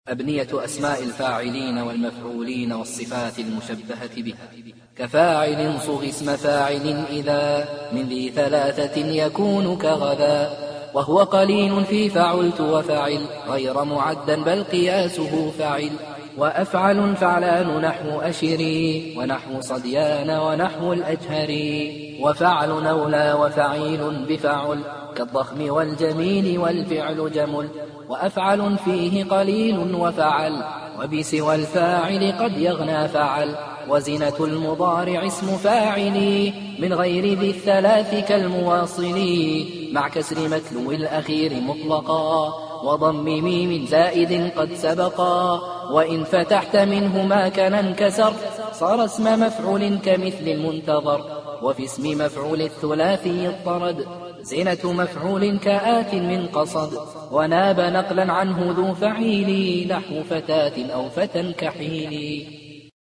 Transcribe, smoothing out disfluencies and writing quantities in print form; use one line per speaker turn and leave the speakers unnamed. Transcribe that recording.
أبنية أسماء الفاعلين والمفعولين والصفات المشبهة بها. كفاعل صغ اسم فاعل إذا من ذي ثلاثة يكون كغذا، وهو قليل في فعلت وفعل غير معدا بل قياسه فعل. وأفعل فعلان نحو أشري ونحو صديان ونحو الأجهري. وفعل نولى وفعيل بفعل كالضخم والجميل والفعل جمل. وأفعل فيه قليل وفعل وبسوى الفاعل قد يغنى فعل. وزنة المضارع اسم فاعل من غير ذي الثلاث كالمواصل مع كسر متلو الأخير مطلقا وضم ميم زائد قد سبقا. وإن فتحت منه ما كان انكسر صار اسم مفعول كمثل المنتظر. وفي اسم مفعول الثلاثي اضطرد زنة مفعول كآت من قصد. وناب نقلا عنه ذو فعيل نحو فتاة أو فتى كحيل.